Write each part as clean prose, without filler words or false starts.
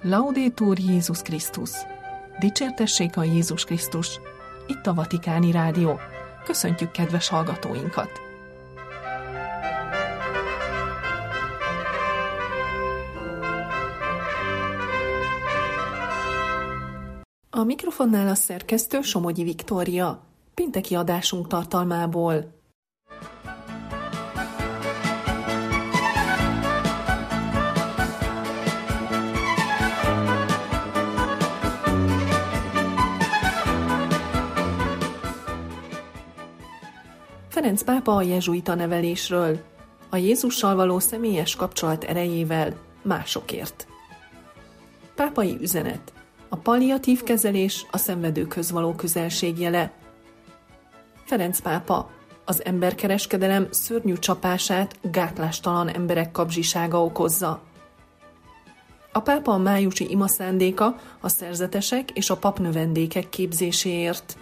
Laudetur Jézus Krisztus! Dicsértessék a Jézus Krisztus! Itt a Vatikáni Rádió. Köszöntjük kedves hallgatóinkat! A mikrofonnál a szerkesztő Somogyi Viktória. Pénteki adásunk tartalmából. Ferenc pápa a jezsuita nevelésről, a Jézussal való személyes kapcsolat erejével másokért. Pápai üzenet: a palliatív kezelés a szenvedőkhöz való közelség jele. Ferenc pápa: az emberkereskedelem szörnyű csapását gátlástalan emberek kapzsisága okozza. A pápa májusi imaszándéka a szerzetesek és a papnövendékek képzéséért.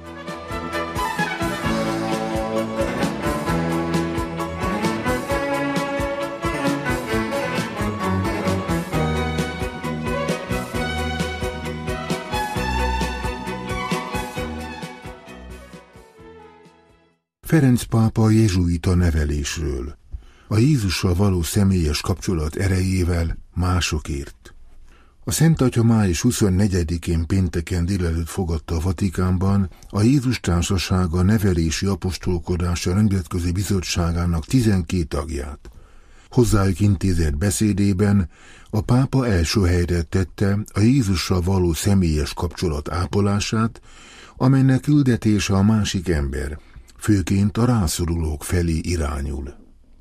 Ferenc pápa jezsuita nevelésről, a Jézussal való személyes kapcsolat erejével másokért. A Szent Atya május 24-én pénteken délelőtt fogadta a Vatikánban a Jézus Társasága nevelési apostolkodása nemzetközi bizottságának 12 tagját. Hozzájuk intézett beszédében a pápa első helyre tette a Jézussal való személyes kapcsolat ápolását, amelynek küldetése a másik ember, főként a rászorulók felé irányul.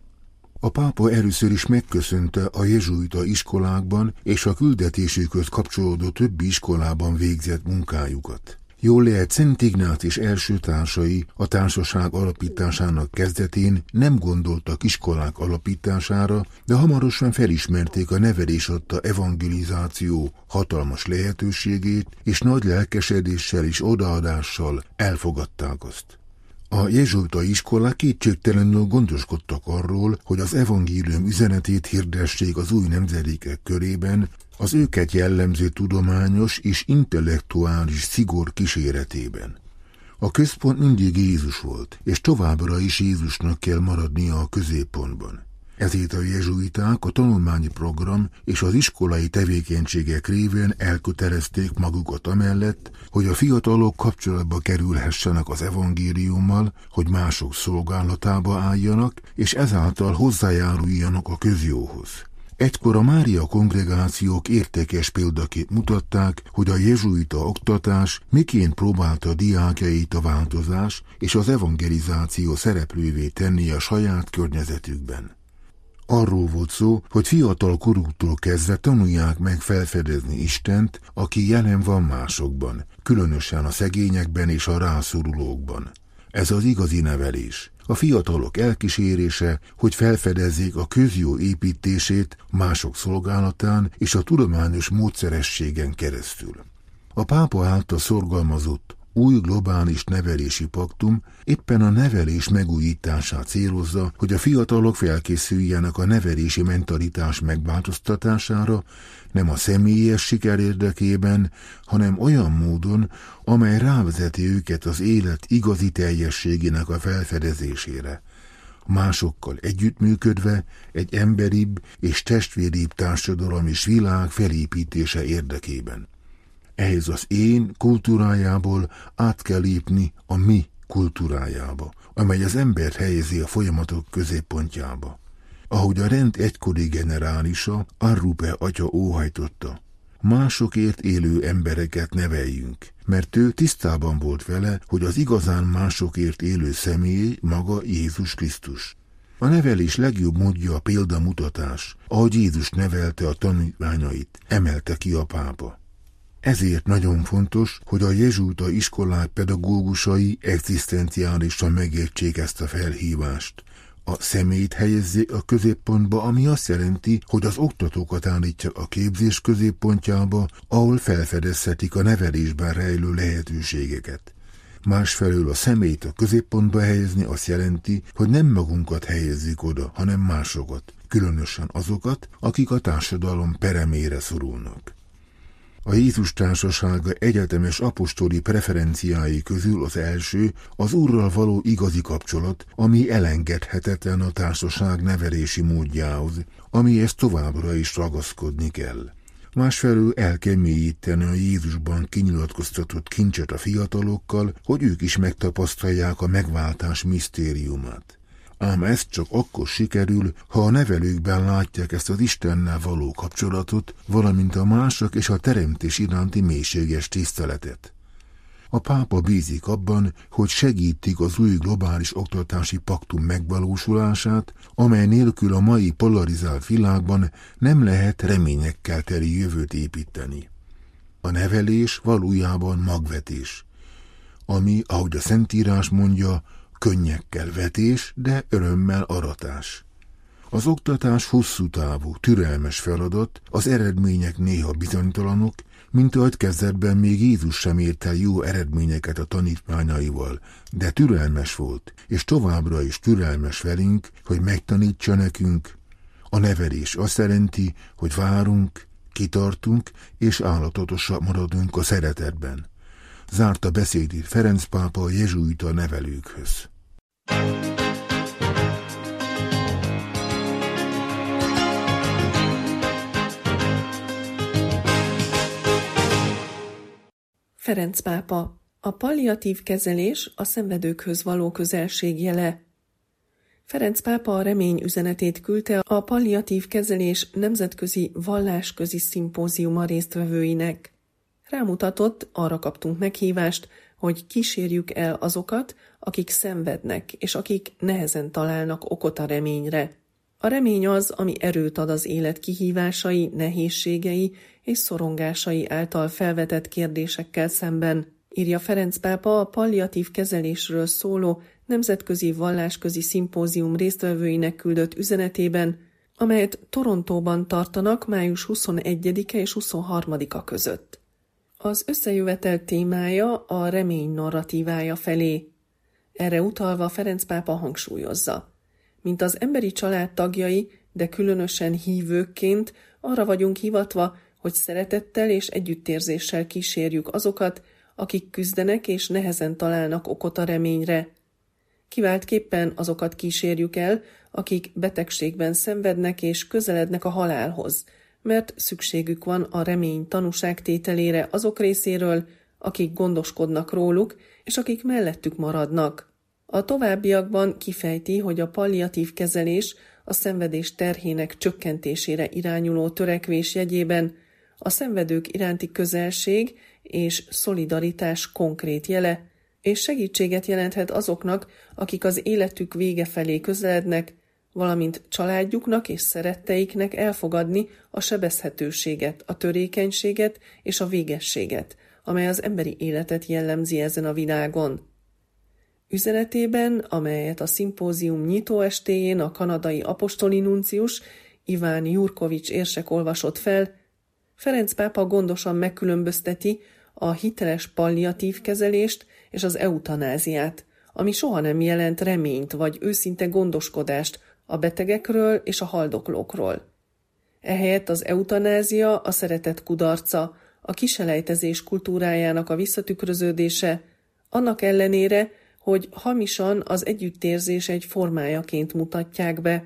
A pápa először is megköszönte a jezsuita iskolákban és a küldetésükhöz kapcsolódó többi iskolában végzett munkájukat. Jól lehet, Szent Ignácius első társai a társaság alapításának kezdetén nem gondoltak iskolák alapítására, de hamarosan felismerték a nevelés adta evangelizáció hatalmas lehetőségét, és nagy lelkesedéssel és odaadással elfogadták azt. A jezsuita iskolák kétségtelenül gondoskodtak arról, hogy az evangélium üzenetét hirdessék az új nemzedékek körében, az őket jellemző tudományos és intellektuális szigor kíséretében. A központ mindig Jézus volt, és továbbra is Jézusnak kell maradnia a középpontban. Ezért a jezsuiták a tanulmányi program és az iskolai tevékenységek révén elkötelezték magukat amellett, hogy a fiatalok kapcsolatba kerülhessenek az evangéliummal, hogy mások szolgálatába álljanak, és ezáltal hozzájáruljanak a közjóhoz. Egykor a Mária kongregációk értékes példaként mutatták, hogy a jezsuita oktatás miként próbálta a diákjait a változás és az evangelizáció szereplővé tenni a saját környezetükben. Arról volt szó, hogy fiatal koruktól kezdve tanulják meg felfedezni Istent, aki jelen van másokban, különösen a szegényekben és a rászorulókban. Ez az igazi nevelés. A fiatalok elkísérése, hogy felfedezzék a közjó építését mások szolgálatán és a tudományos módszerességen keresztül. A pápa által szorgalmazott új globális nevelési paktum éppen a nevelés megújítását célozza, hogy a fiatalok felkészüljenek a nevelési mentalitás megváltoztatására, nem a személyes siker érdekében, hanem olyan módon, amely rávezeti őket az élet igazi teljességének a felfedezésére. Másokkal együttműködve egy emberibb és testvéribb társadalom és világ felépítése érdekében. Ehhez az én kultúrájából át kell lépni a mi kultúrájába, amely az embert helyezi a folyamatok középpontjába. Ahogy a rend egykori generálisa, Arrupe atya óhajtotta: másokért élő embereket neveljünk, mert ő tisztában volt vele, hogy az igazán másokért élő személy maga Jézus Krisztus. A nevelés legjobb módja a példamutatás, ahogy Jézus nevelte a tanítványait, emelte ki a pápa. Ezért nagyon fontos, hogy a jezsuita iskolák pedagógusai egzisztenciálisan megértsék ezt a felhívást. A személyt helyezzék a középpontba, ami azt jelenti, hogy az oktatókat állítják a képzés középpontjába, ahol felfedezhetik a nevelésben rejlő lehetőségeket. Másfelől a személyt a középpontba helyezni azt jelenti, hogy nem magunkat helyezzük oda, hanem másokat, különösen azokat, akik a társadalom peremére szorulnak. A Jézus társasága egyetemes apostoli preferenciái közül az első az Úrral való igazi kapcsolat, ami elengedhetetlen a társaság nevelési módjához, amihez továbbra is ragaszkodni kell. Másfelől el kell mélyíteni a Jézusban kinyilatkoztatott kincset a fiatalokkal, hogy ők is megtapasztalják a megváltás misztériumát. Ám ez csak akkor sikerül, ha a nevelőkben látják ezt az Istennel való kapcsolatot, valamint a mások és a teremtés iránti mélységes tiszteletet. A pápa bízik abban, hogy segítik az új globális oktatási paktum megvalósulását, amely nélkül a mai polarizált világban nem lehet reményekkel teli jövőt építeni. A nevelés valójában magvetés, ami, ahogy a Szentírás mondja, könnyekkel vetés, de örömmel aratás. Az oktatás hosszú távú, türelmes feladat, az eredmények néha bizonytalanok, mint ahogy kezdetben még Jézus sem ért el jó eredményeket a tanítványaival, de türelmes volt, és továbbra is türelmes velünk, hogy megtanítsa nekünk. A nevelés azt jelenti, hogy várunk, kitartunk, és állatotosak maradunk a szeretetben. Zárta beszédét Ferenc pápa a jezsuita nevelőkhöz. Ferenc pápa, a palliatív kezelés a szenvedőkhöz való közelség jele. Ferenc pápa a remény üzenetét küldte a palliatív kezelés nemzetközi vallásközi szimpóziuma résztvevőinek. Rámutatott, arra kaptunk meghívást, hogy kísérjük el azokat, akik szenvednek, és akik nehezen találnak okot a reményre. A remény az, ami erőt ad az élet kihívásai, nehézségei és szorongásai által felvetett kérdésekkel szemben, írja Ferenc pápa a palliatív kezelésről szóló nemzetközi vallásközi szimpózium résztvevőinek küldött üzenetében, amelyet Torontóban tartanak május 21-e és 23-a között. Az összejövetel témája a remény narratívája felé. Erre utalva Ferenc pápa hangsúlyozza: mint az emberi család tagjai, de különösen hívőkként arra vagyunk hivatva, hogy szeretettel és együttérzéssel kísérjük azokat, akik küzdenek és nehezen találnak okot a reményre. Kiváltképpen azokat kísérjük el, akik betegségben szenvednek és közelednek a halálhoz, mert szükségük van a remény tanúságtételére azok részéről, akik gondoskodnak róluk, és akik mellettük maradnak. A továbbiakban kifejti, hogy a palliatív kezelés a szenvedés terhének csökkentésére irányuló törekvés jegyében a szenvedők iránti közelség és szolidaritás konkrét jele, és segítséget jelenthet azoknak, akik az életük vége felé közelednek, valamint családjuknak és szeretteiknek elfogadni a sebezhetőséget, a törékenységet és a végességet, amely az emberi életet jellemzi ezen a világon. Üzenetében, amelyet a szimpózium nyitóestéjén a kanadai apostoli nuncius Iván Jurkovics érsek olvasott fel, Ferenc pápa gondosan megkülönbözteti a hiteles palliatív kezelést és az eutanáziát, ami soha nem jelent reményt vagy őszinte gondoskodást a betegekről és a haldoklókról. Ehelyett az eutanázia a szeretet kudarca, a kiselejtezés kultúrájának a visszatükröződése, annak ellenére, hogy hamisan az együttérzés egy formájaként mutatják be.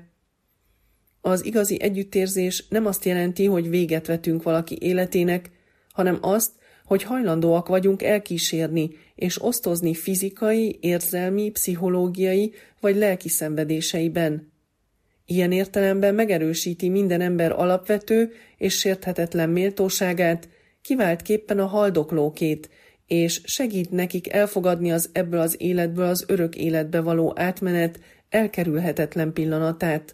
Az igazi együttérzés nem azt jelenti, hogy véget vetünk valaki életének, hanem azt, hogy hajlandóak vagyunk elkísérni és osztozni fizikai, érzelmi, pszichológiai vagy lelki szenvedéseiben. Ilyen értelemben megerősíti minden ember alapvető és sérthetetlen méltóságát, kiváltképpen a haldoklókét, és segít nekik elfogadni az ebből az életből az örök életbe való átmenet elkerülhetetlen pillanatát.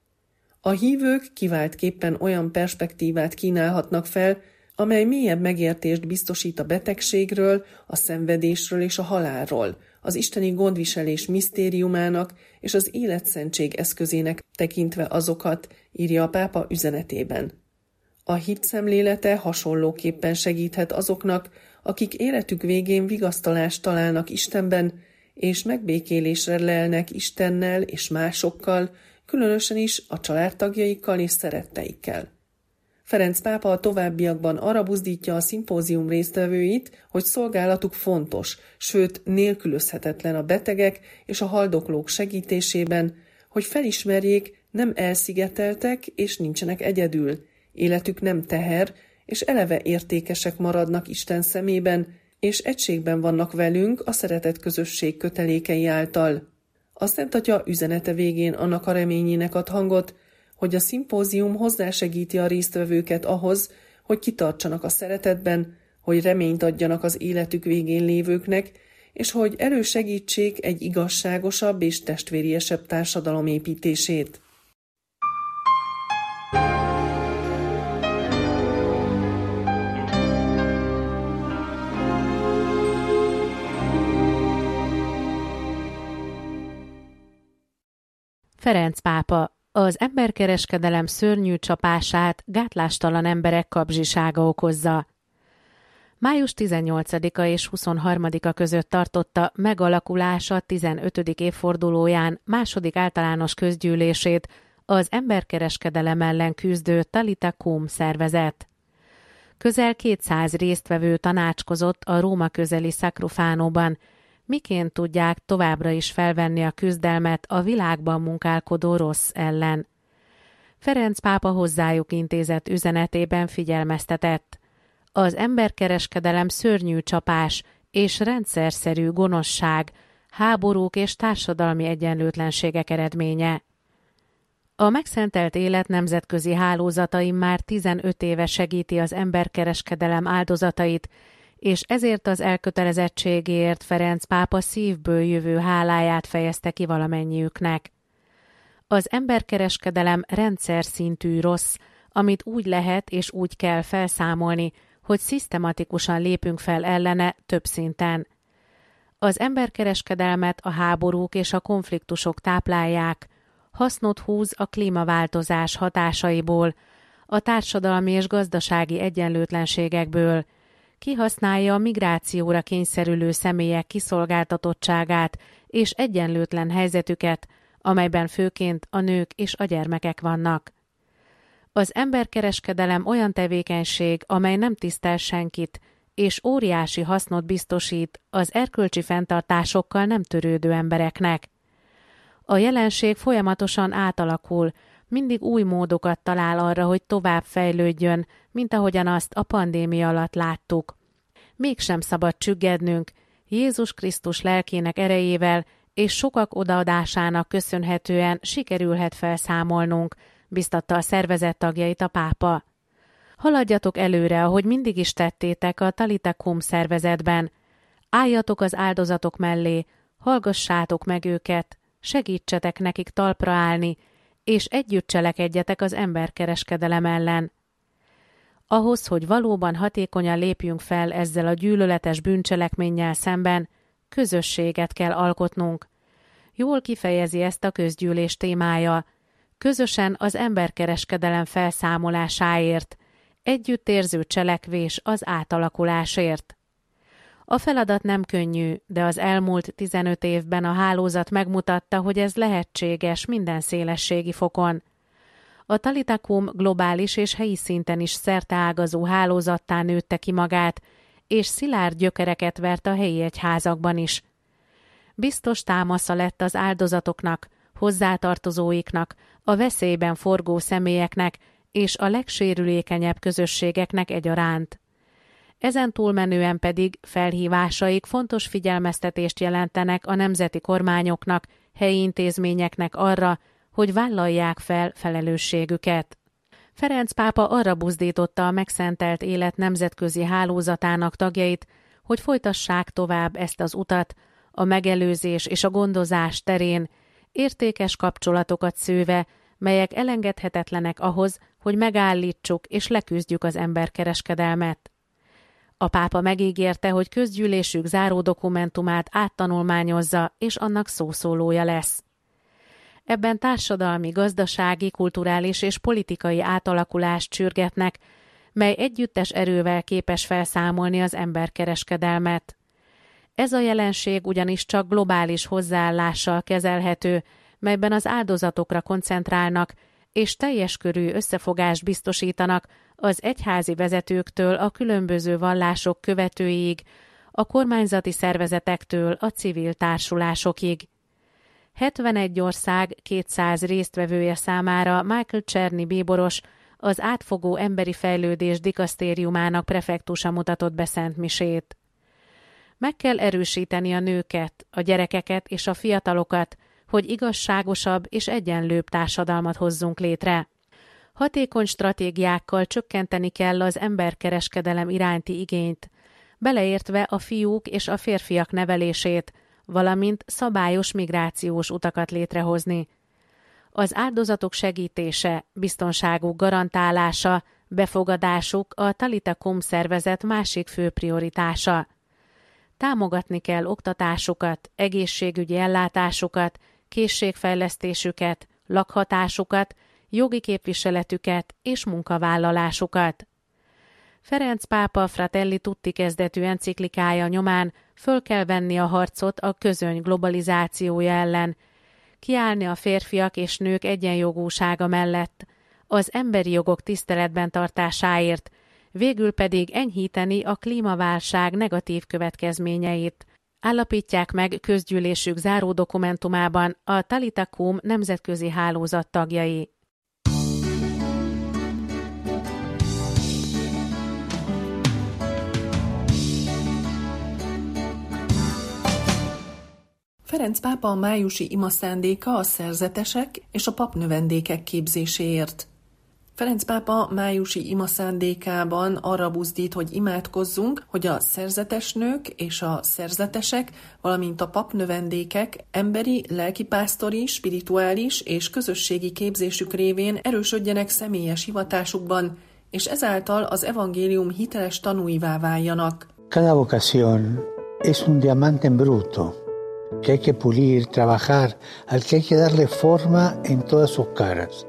A hívők kiváltképpen olyan perspektívát kínálhatnak fel, amely mélyebb megértést biztosít a betegségről, a szenvedésről és a halálról, az isteni gondviselés misztériumának és az életszentség eszközének tekintve azokat, írja a pápa üzenetében. A hit szemlélete hasonlóképpen segíthet azoknak, akik életük végén vigasztalást találnak Istenben, és megbékélésre lelnek Istennel és másokkal, különösen is a családtagjaikkal és szeretteikkel. Ferenc pápa a továbbiakban arra buzdítja a szimpózium résztvevőit, hogy szolgálatuk fontos, sőt nélkülözhetetlen a betegek és a haldoklók segítésében, hogy felismerjék, nem elszigeteltek és nincsenek egyedül, életük nem teher, és eleve értékesek maradnak Isten szemében, és egységben vannak velünk a szeretet közösség kötelékei által. A Szent Atya üzenete végén annak a reményének ad hangot, hogy a szimpózium hozzásegíti a résztvevőket ahhoz, hogy kitartsanak a szeretetben, hogy reményt adjanak az életük végén lévőknek, és hogy elősegítsék egy igazságosabb és testvériesebb társadalom építését. Ferenc pápa: az emberkereskedelem szörnyű csapását gátlástalan emberek kapzsisága okozza. Május 18-a és 23-a között tartotta megalakulása 15. évfordulóján második általános közgyűlését az emberkereskedelem ellen küzdő Talita Kum szervezet. Közel 200 résztvevő tanácskozott a Róma közeli Sacrofánóban, miként tudják továbbra is felvenni a küzdelmet a világban munkálkodó rossz ellen. Ferenc pápa hozzájuk intézett üzenetében figyelmeztetett: az emberkereskedelem szörnyű csapás és rendszerszerű gonoszság, háborúk és társadalmi egyenlőtlenségek eredménye. A Megszentelt Élet nemzetközi hálózatai már 15 éve segíti az emberkereskedelem áldozatait, és ezért az elkötelezettségéért Ferenc pápa szívből jövő háláját fejezte ki valamennyiüknek. Az emberkereskedelem rendszer szintű rossz, amit úgy lehet és úgy kell felszámolni, hogy szisztematikusan lépünk fel ellene több szinten. Az emberkereskedelmet a háborúk és a konfliktusok táplálják, hasznot húz a klímaváltozás hatásaiból, a társadalmi és gazdasági egyenlőtlenségekből, kihasználja a migrációra kényszerülő személyek kiszolgáltatottságát és egyenlőtlen helyzetüket, amelyben főként a nők és a gyermekek vannak. Az emberkereskedelem olyan tevékenység, amely nem tisztel senkit, és óriási hasznot biztosít az erkölcsi fenntartásokkal nem törődő embereknek. A jelenség folyamatosan átalakul, mindig új módokat talál arra, hogy tovább fejlődjön, mint ahogyan azt a pandémia alatt láttuk. Mégsem szabad csüggednünk, Jézus Krisztus lelkének erejével és sokak odaadásának köszönhetően sikerülhet felszámolnunk, biztatta a szervezet tagjait a pápa. Haladjatok előre, ahogy mindig is tettétek a Talita Kum szervezetben. Álljatok az áldozatok mellé, hallgassátok meg őket, segítsetek nekik talpra állni, és együtt cselekedjetek az emberkereskedelem ellen. Ahhoz, hogy valóban hatékonyan lépjünk fel ezzel a gyűlöletes bűncselekménnyel szemben, közösséget kell alkotnunk. Jól kifejezi ezt a közgyűlés témája, közösen az emberkereskedelem felszámolásáért, együttérző cselekvés az átalakulásért. A feladat nem könnyű, de az elmúlt 15 évben a hálózat megmutatta, hogy ez lehetséges minden szélességi fokon. A Talita Kum globális és helyi szinten is szerteágazó hálózattá nőtte ki magát, és szilárd gyökereket vert a helyi egyházakban is. Biztos támasza lett az áldozatoknak, hozzátartozóiknak, a veszélyben forgó személyeknek és a legsérülékenyebb közösségeknek egyaránt. Ezen túlmenően pedig felhívásaik fontos figyelmeztetést jelentenek a nemzeti kormányoknak, helyi intézményeknek arra, hogy vállalják fel felelősségüket. Ferenc pápa arra buzdította a Megszentelt Élet nemzetközi hálózatának tagjait, hogy folytassák tovább ezt az utat, a megelőzés és a gondozás terén, értékes kapcsolatokat szőve, melyek elengedhetetlenek ahhoz, hogy megállítsuk és leküzdjük az emberkereskedelmet. A pápa megígérte, hogy közgyűlésük záró dokumentumát áttanulmányozza, és annak szószólója lesz. Ebben társadalmi, gazdasági, kulturális és politikai átalakulást sürgetnek, mely együttes erővel képes felszámolni az emberkereskedelmet. Ez a jelenség ugyanis csak globális hozzáállással kezelhető, melyben az áldozatokra koncentrálnak, és teljes körű összefogást biztosítanak az egyházi vezetőktől a különböző vallások követőiig, a kormányzati szervezetektől a civil társulásokig. 71 ország 200 résztvevője számára Michael Czerny bíboros az átfogó emberi fejlődés dikasztériumának prefektusa mutatott be szentmisét. Meg kell erősíteni a nőket, a gyerekeket és a fiatalokat, hogy igazságosabb és egyenlőbb társadalmat hozzunk létre. Hatékony stratégiákkal csökkenteni kell az emberkereskedelem iránti igényt, beleértve a fiúk és a férfiak nevelését, valamint szabályos migrációs utakat létrehozni. Az áldozatok segítése, biztonságuk garantálása, befogadásuk a Talita Kum szervezet másik fő prioritása. Támogatni kell oktatásukat, egészségügyi ellátásukat, készségfejlesztésüket, lakhatásukat, jogi képviseletüket és munkavállalásukat. Ferenc pápa Fratelli Tutti kezdetű enciklikája nyomán föl kell venni a harcot a közöny globalizációja ellen, kiállni a férfiak és nők egyenjogúsága mellett, az emberi jogok tiszteletben tartásáért, végül pedig enyhíteni a klímaválság negatív következményeit. Állapítják meg közgyűlésük záró dokumentumában a Talita Kum nemzetközi hálózat tagjai. Ferenc pápa a májusi ima szándéka a szerzetesek és a papnövendékek képzéséért. Ferenc pápa májusi ima szándékában arra buzdít, hogy imádkozzunk, hogy a szerzetesnők és a szerzetesek, valamint a papnövendékek emberi, lelkipásztori, spirituális és közösségi képzésük révén erősödjenek személyes hivatásukban, és ezáltal az evangélium hiteles tanúivá váljanak. Cada vocación es un diamante en bruto, que hay que pulir, trabajar, al que hay que darle forma en todas sus caras.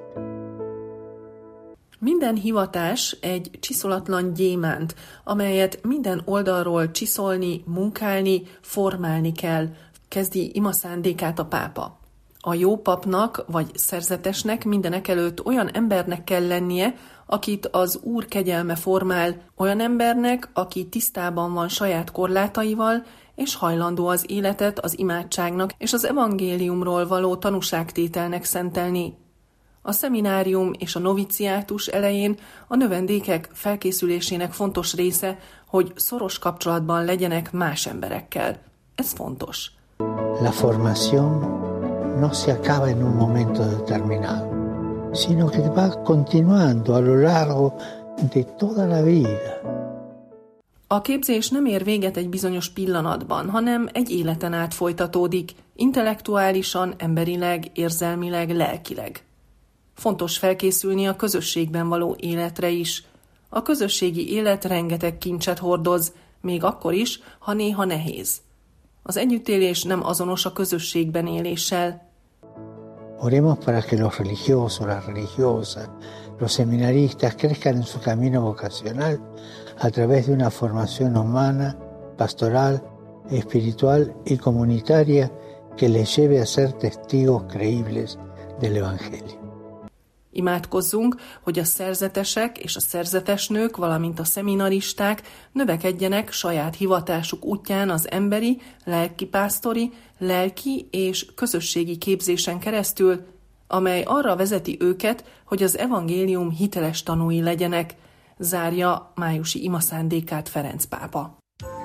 Minden hivatás egy csiszolatlan gyémánt, amelyet minden oldalról csiszolni, munkálni, formálni kell, kezdi ima szándékát a pápa. A jó papnak vagy szerzetesnek mindenekelőtt olyan embernek kell lennie, akit az Úr kegyelme formál, olyan embernek, aki tisztában van saját korlátaival, és hajlandó az életet az imádságnak és az evangéliumról való tanúságtételnek szentelni. A szeminárium és a noviciátus elején a növendékek felkészülésének fontos része, hogy szoros kapcsolatban legyenek más emberekkel. Ez fontos. La formación no se acaba en un momento determinado, sino que va continuando a lo largo de toda la vida. A képzés nem ér véget egy bizonyos pillanatban, hanem egy életen át folytatódik, intellektuálisan, emberileg, érzelmileg, lelkileg. Fontos felkészülni a közösségben való életre is. A közösségi élet rengeteg kincset hordoz, még akkor is, ha néha nehéz. Az együttélés nem azonos a közösségben éléssel. Oremos para que los religiosos, las religiosas, los seminaristas crezcan en su camino vocacional a través de una formación humana, pastoral, espiritual y comunitaria que les lleve a ser testigos creíbles del Evangelio. Imádkozzunk, hogy a szerzetesek és a szerzetesnők, valamint a szeminaristák növekedjenek saját hivatásuk útján az emberi, lelkipásztori, lelki és közösségi képzésen keresztül, amely arra vezeti őket, hogy az evangélium hiteles tanúi legyenek, zárja májusi ima szándékát Ferenc pápa.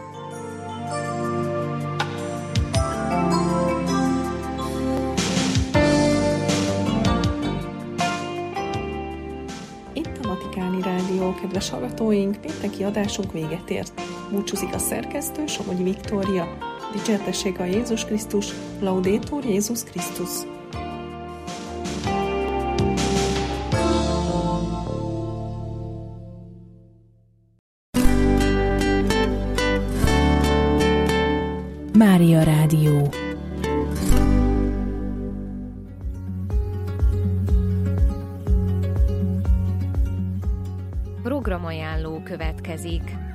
Vatikáni Rádió, kedves hallgatóink, pénteki adásunk véget ért. Búcsúzik a szerkesztő, Somogyi Viktória. Dicsértessék a Jézus Krisztus, Laudetur Jézus Krisztus. Mária Rádió. Programajánló következik.